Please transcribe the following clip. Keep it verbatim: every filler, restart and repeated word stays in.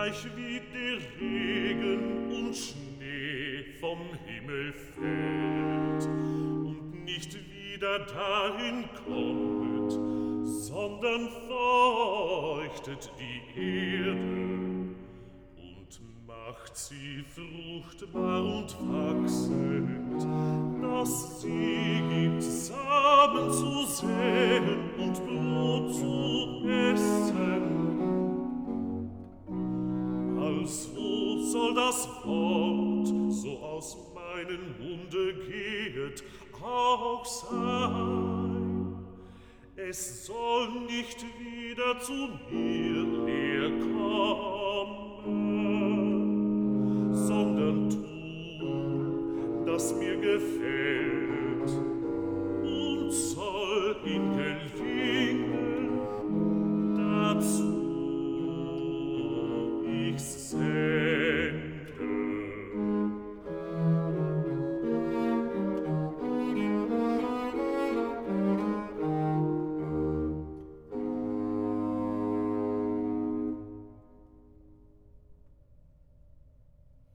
gleich wie der Regen und Schnee vom Himmel fällt und nicht wieder dahin kommet, sondern feuchtet die Erde und macht sie fruchtbar und wachsend, dass sie gibt Samen zu säen und Brot zu essen. Also soll das Wort, so aus meinem Munde gehet, auch sein. Es soll nicht wieder zu mir leer kommen, sondern tun, das mir gefällt, und soll ihm gelingen, dazu ich selbst